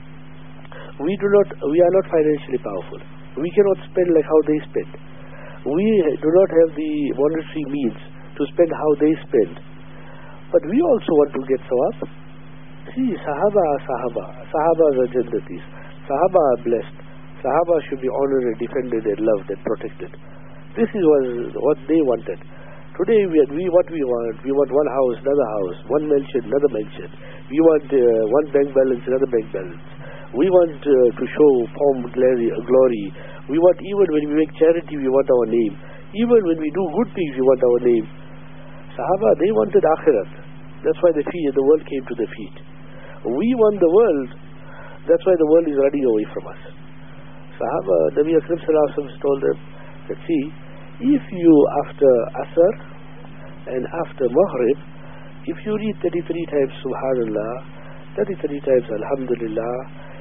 We are not financially powerful. We cannot spend like how they spend. We do not have the monetary means to spend how they spend. But we also want to get sawab. See, Sahaba are Sahaba. Sahabas are Jannatis. Sahaba are blessed. Sahaba should be honored and defended and loved and protected. This is what they wanted. Today what we want? We want one house, another house, one mansion, another mansion. We want one bank balance, another bank balance. We want to show pomp, glory. We want, even when we make charity, we want our name. Even when we do good things, we want our name. Sahaba, they wanted akhirat. That's why the world came to their feet. We want the world. That's why the world is running away from us. Sahaba, Nabi Akram sallallahu alaihi wasallam told them that, see, if you after Asr and after Maghrib, if you read 33 times Subhanallah, 33 times Alhamdulillah,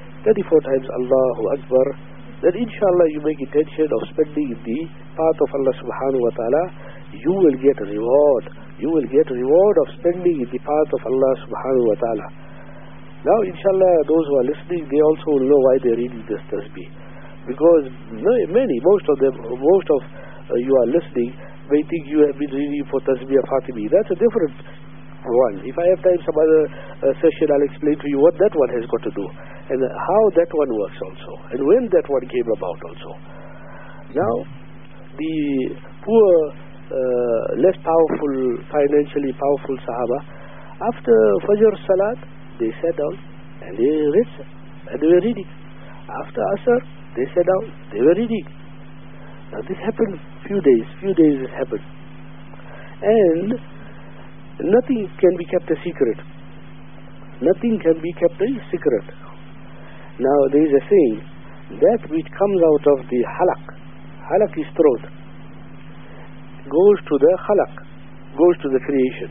34 times Allahu Akbar, then inshallah you make intention of spending in the path of Allah subhanahu wa ta'ala, you will get a reward. You will get a reward of spending in the path of Allah subhanahu wa ta'ala. Now inshallah those who are listening, they also will know why they are reading this tasbih. Because most of you are listening may think you have been reading for tasbih Fatimi. That's a different one. If I have time some other session, I'll explain to you what that one has got to do, and how that one works also, and when that one came about also. Now, the poor, less powerful, financially powerful Sahaba, after Fajr Salat, they sat down and they read and they were reading. After Asr, they sat down, they were reading. Now this happened few days it happened. And nothing can be kept a secret. Nothing can be kept a secret. Now there is a saying, that which comes out of the halak is throat, goes to the khalaq, goes to the creation.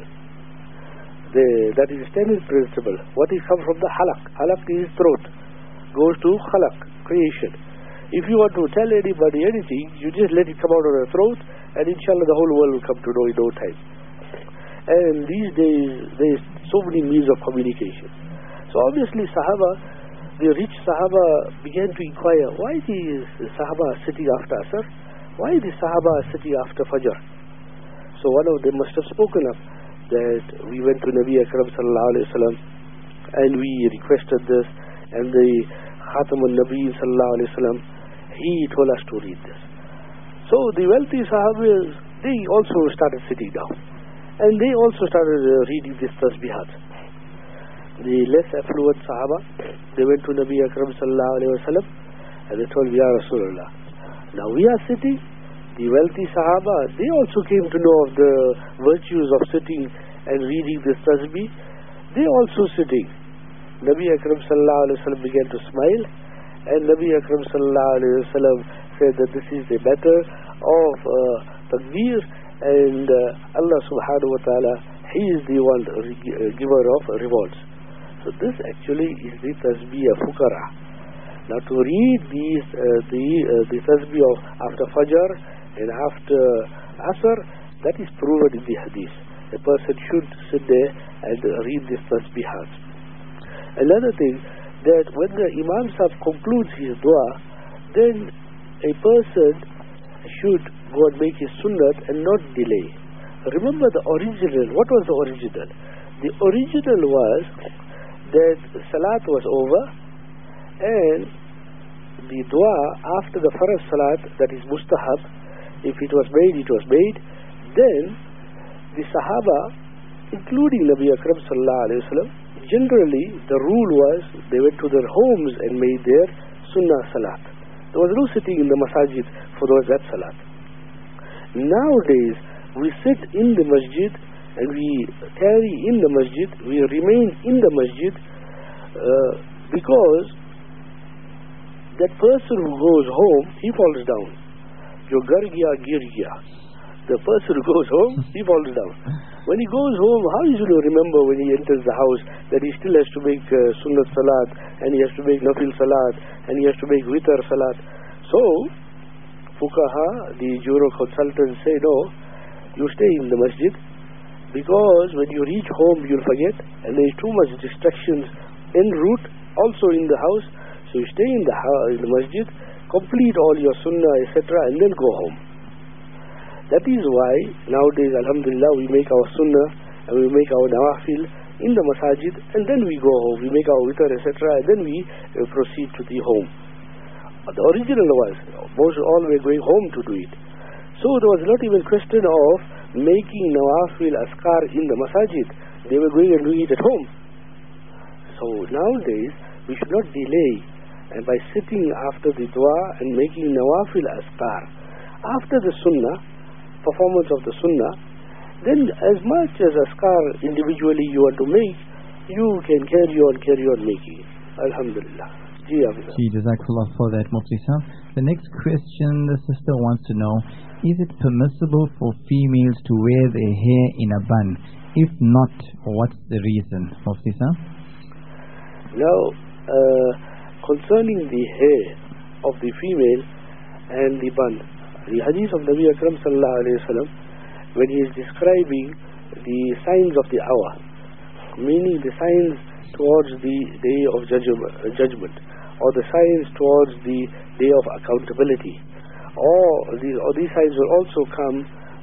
That is a standard principle. What is come from the halak is throat, goes to khalaq, creation. If you want to tell anybody anything, you just let it come out of the throat, and inshallah the whole world will come to know in no time. And these days there is so many means of communication. So obviously the rich Sahaba began to inquire, why the Sahaba are sitting after Asr? Why the Sahaba are sitting after Fajr? So one of them must have spoken up that we went to Nabi Akram sallallahu alayhi wa sallam and we requested this, and the Khatam al-Nabi sallallahu alayhi wa sallam, he told us to read this. So the wealthy Sahabas, they also started sitting down, and they also started reading this tasbihat. The less affluent Sahaba, they went to Nabi Akram sallallahu alayhi wa sallam and they told, Ya Rasulullah, now we are sitting. The wealthy Sahaba, they also came to know of the virtues of sitting and reading this tasbih. They also sitting. Nabi Akram sallallahu alayhi wa sallam began to smile, and Nabi Akram sallallahu alayhi wa sallam said that this is the matter of takbir, and Allah subhanahu wa ta'ala, He is the one giver of rewards. So this actually is the tasbih of Fuqara. Now to read the tasbih of after Fajr and after Asr, that is proven in the hadith. A person should sit there and read this tasbihat. Another thing, that when the Imam Sahib concludes his dua, then a person should go and make his sunnat and not delay. Remember the original. What was the original? The original was that Salat was over, and the dua after the Farz Salat, that is mustahab, if it was made, it was made. Then the Sahaba, including Nabi Akram sallallahu alayhi wa sallam, generally the rule was they went to their homes and made their sunnah salat. There was no sitting in the masajid for that salat. Nowadays we sit in the masjid and we carry in the masjid, we remain in the masjid because that person who goes home, he falls down. Jo gar gaya gir gaya. The person who goes home, he falls down. When he goes home, how is he going to remember when he enters the house that he still has to make sunnat salat, and he has to make nafil salat, and he has to make witr salat? So Fuqaha, the Juro consultants, say no, you stay in the masjid, because when you reach home you'll forget, and there is too much distractions en route, also in the house. So you stay in the masjid, complete all your sunnah, etc., and then go home. That is why nowadays, alhamdulillah, we make our sunnah and we make our nawafil in the masajid, and then we go home, we make our witr, etc., and then we proceed to the home. The original was, most all were going home to do it. So there was not even question of making nawafil askar in the masajid. They were going and doing it at home. So nowadays, we should not delay, and by sitting after the dua and making nawafil askar, after the sunnah, performance of the sunnah, then as much as askar individually you want to make, you can carry on making it. Alhamdulillah. Jazakallah for that, Mufti Sahib. The next question the sister wants to know, is it permissible for females to wear their hair in a bun? If not, what's the reason, Mufti Sahib? Now, concerning the hair of the female and the bun, the hadith of Nabi Akram sallallahu alayhi wa sallam, when he is describing the signs of the hour, meaning the signs towards the day of judgment, or the signs towards the day of accountability, or these signs will also come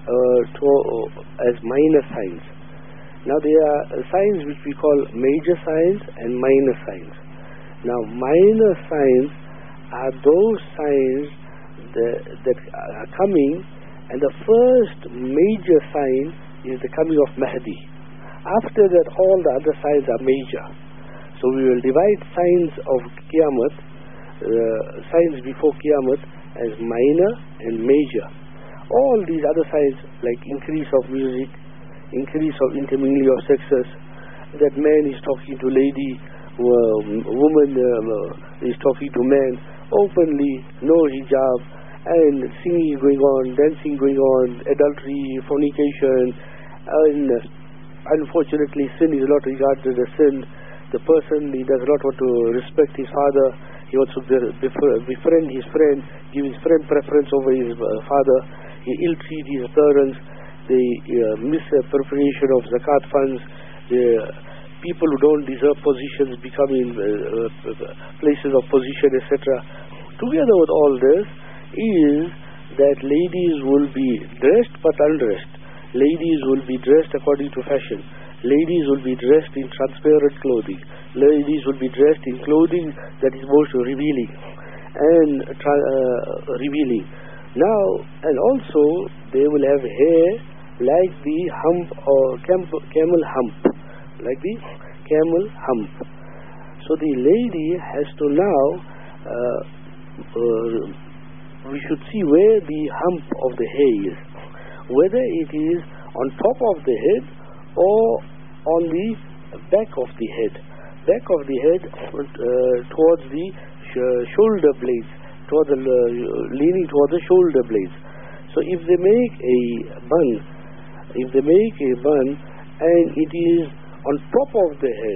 as minor signs. Now there are signs which we call major signs and minor signs. Now minor signs are those signs that are coming, and the first major sign is the coming of Mahdi. After that, all the other signs are major. So we will divide signs of Qiyamah, signs before Qiyamah, as minor and major. All these other signs, like increase of music, increase of intermingling of sexes, that man is talking to lady, woman is talking to man openly, no hijab, and singing going on, dancing going on, adultery, fornication, and unfortunately sin is not regarded as sin. The person, he does not want to respect his father, he wants to befriend his friend, give his friend preference over his father, he ill-treat his parents, the misappropriation of zakat funds, the people who don't deserve positions become in places of position, etc. Together with all this is that ladies will be dressed but undressed. Ladies will be dressed according to fashion. Ladies will be dressed in transparent clothing. Ladies will be dressed in clothing that is most revealing and revealing. Now, and also they will have hair like the hump or camel hump, like the camel hump. So the lady has to now, we should see where the hump of the hair is, whether it is on top of the head or on the back of the head. Back of the head towards the shoulder blades, towards the, leaning towards the shoulder blades. So if they make a bun, and it is on top of the head,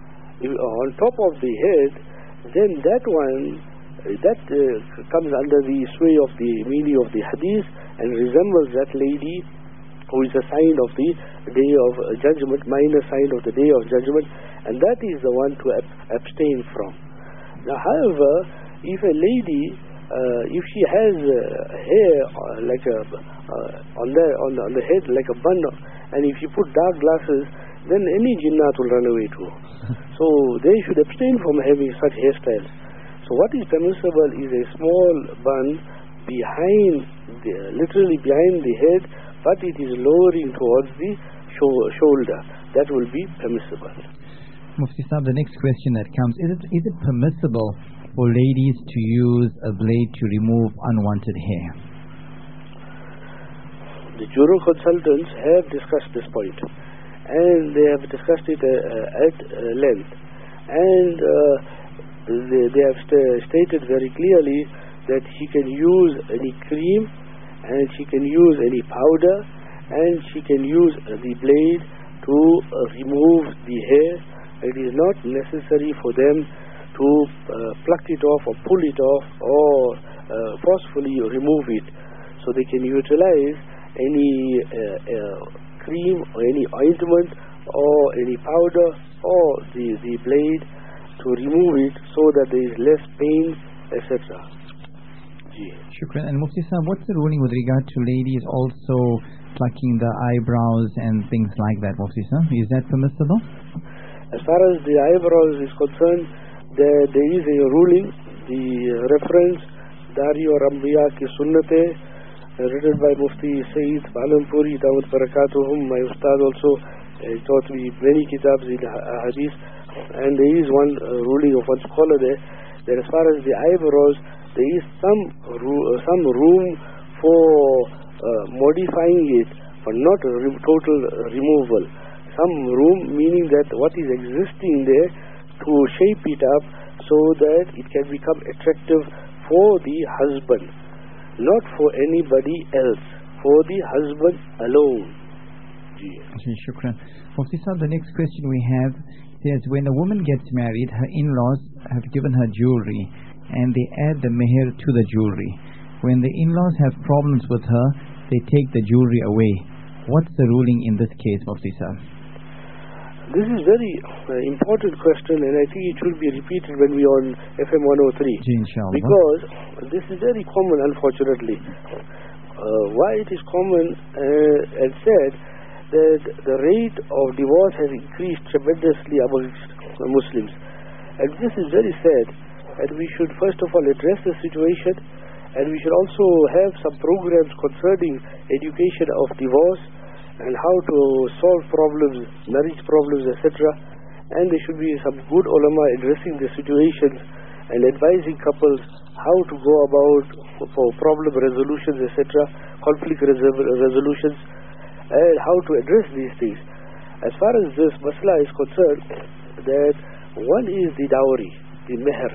then that one, comes under the sway of the meaning of the hadith and resembles that lady who is a sign of the day of judgment, minor sign of the day of judgment, and that is the one to abstain from. Now, however, if a lady, if she has hair like on the head like a bun, and if you put dark glasses, then any jinnat will run away too. So they should abstain from having such hairstyles. So what is permissible is a small bun literally behind the head, but it is lowering towards the shoulder. That will be permissible. Mufti Sahib, the next question that comes, is it permissible for ladies to use a blade to remove unwanted hair? The Juru consultants have discussed this point, and they have discussed it at length, and they have stated very clearly that she can use any cream, and she can use any powder, and she can use the blade to remove the hair. It is not necessary for them to pluck it off or pull it off or forcefully remove it. So they can utilize any cream or any ointment or any powder or the blade to remove it so that there is less pain, etc. Shukran. And Mufti Sahib, what's the ruling with regard to ladies also plucking the eyebrows and things like that, Mufti Sahib? Is that permissible? As far as the eyebrows is concerned, there is a ruling, the reference, Dari aur Ambiya ki Sunnate, written by Mufti Sayyid Palampuri, Dawud Barakatuhum, my Ustad also taught me many kitabs in hadith, and there is one ruling of one scholar there, that as far as the eyebrows, there is some room for modifying it, but not total removal. Some room, meaning that what is existing there, to shape it up so that it can become attractive for the husband, not for anybody else, for the husband alone. Shukran. Mufti Sahib, the next question we have says, when a woman gets married, her in-laws have given her jewelry and they add the meher to the jewelry. When the in-laws have problems with her, they take the jewelry away. What's the ruling in this case, Mufti Sahib? This is very important question, and I think it should be repeated when we are on FM 103. Inshallah. Because this is very common, unfortunately. Why it is common and said that the rate of divorce has increased tremendously amongst Muslims. And this is very sad. And we should first of all address the situation And we should also have some programs concerning education of divorce and how to solve problems, marriage problems, etc. And there should be some good ulama addressing the situations and advising couples how to go about for problem resolutions, etc., conflict resolutions, and how to address these things. As far as this masla is concerned, that one is the dowry, the meher,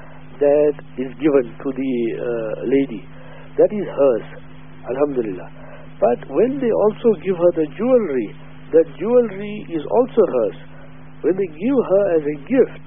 that is given to the lady. That is hers, alhamdulillah. But when they also give her the jewelry, that jewelry is also hers. When they give her as a gift,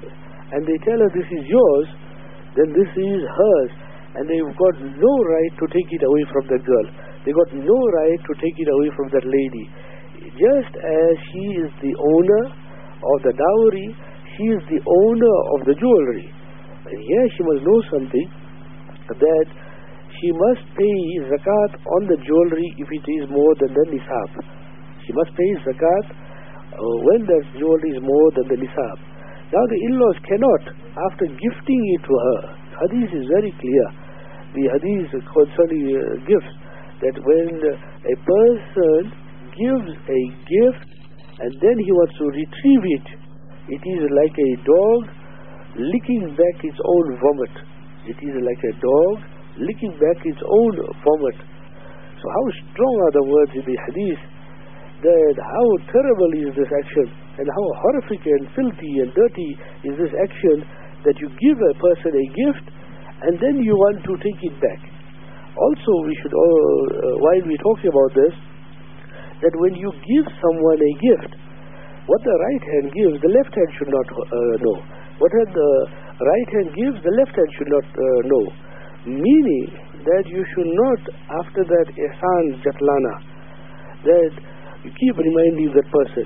and they tell her this is yours, then this is hers, and they've got no right to take it away from that girl. They got no right to take it away from that lady. Just as she is the owner of the dowry, she is the owner of the jewelry. And here she must know something, that she must pay zakat on the jewelry if it is more than the nisab. She must pay zakat when the jewelry is more than the nisab. Now the in-laws cannot, after gifting it to her, hadith is very clear, the hadith concerning gifts, that when a person gives a gift and then he wants to retrieve it, it is like a dog licking back its own vomit. It is like a dog licking back its own vomit. So how strong are the words in the hadith, that how terrible is this action, and how horrific and filthy and dirty is this action, that you give a person a gift and then you want to take it back. Also, we should, while we're talking about this, that when you give someone a gift, what the right hand gives, the left hand should not know. What the right hand gives, the left hand should not know. Meaning that you should not, after that ihsan jatlana, that you keep reminding that person,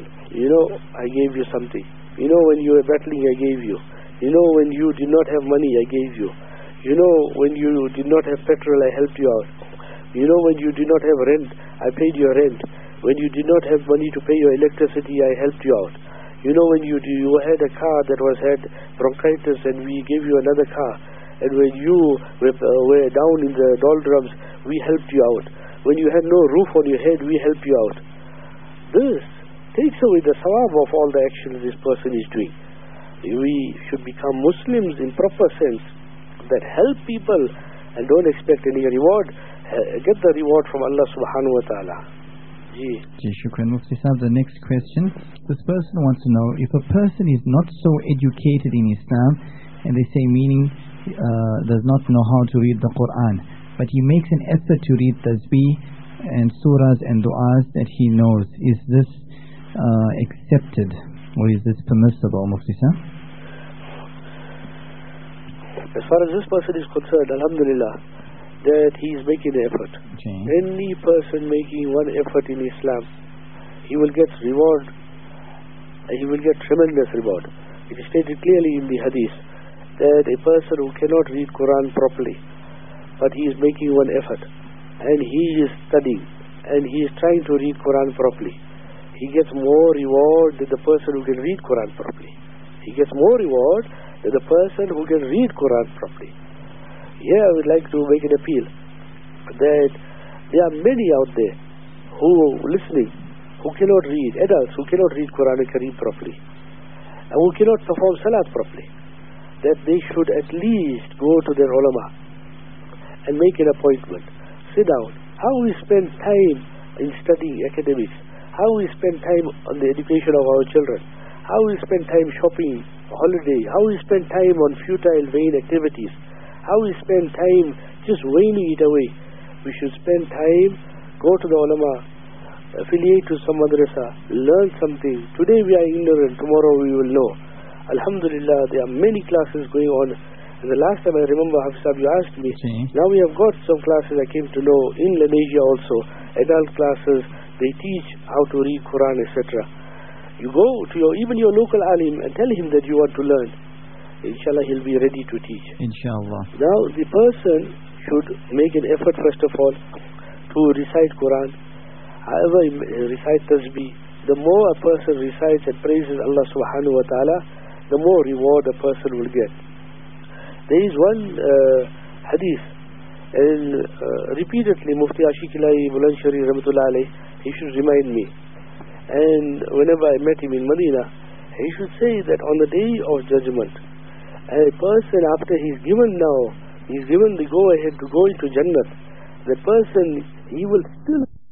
I gave you something. When you were battling, I gave you. When you did not have money, I gave you. When you did not have petrol, I helped you out. When you did not have rent, I paid your rent. When you did not have money to pay your electricity, I helped you out. When you had a car that had bronchitis and we gave you another car. And when you were down in the doldrums, we helped you out. When you had no roof on your head, we helped you out. This takes away the sawab of all the actions this person is doing. We should become Muslims in proper sense, that help people and don't expect any reward. Get the reward from Allah subhanahu wa ta'ala. Shukran Mufti Sahib. The next question. This person wants to know, if a person is not so educated in Islam, and they say meaning does not know how to read the Quran, but he makes an effort to read tasbih and surahs and du'as that he knows, is this accepted or is this permissible, Mufti Sahib? As far as this person is concerned, alhamdulillah, that he is making an effort. Okay. Any person making one effort in Islam, he will get reward, he will get tremendous reward. It is stated clearly in the hadith that a person who cannot read Quran properly, but he is making one effort, and he is studying, and he is trying to read Quran properly, he gets more reward than the person who can read Quran properly. He gets more reward than the person who can read Quran properly. Here I would like to make an appeal that there are many out there who are listening, who cannot read, adults who cannot read Quran and Kareem properly, and who cannot perform salat properly, that they should at least go to their ulama and make an appointment, sit down. How we spend time in studying academics, how we spend time on the education of our children, how we spend time shopping, holiday, how we spend time on futile, vain activities, how we spend time just waning it away. We should spend time, go to the ulama, affiliate to some madrasa, learn something. Today we are ignorant, tomorrow we will know. Alhamdulillah, there are many classes going on. And the last time I remember, Hafsab, you asked me, now we have got some classes I came to know in Lenasia also, adult classes, they teach how to read Quran, etc. You go to even your local alim and tell him that you want to learn. Inshallah, he'll be ready to teach. Inshallah. Now, the person should make an effort, first of all, to recite Quran. However, recite tasbih. The more a person recites and praises Allah subhanahu wa ta'ala, the more reward a person will get. There is one hadith And repeatedly Mufti Ashiq Ilahi Buland Shari Rahmatullah Alayh, he should remind me. And whenever I met him in Medina, he should say that on the day of judgment, a person after he's given the go ahead to go into Jannah, the person, he will still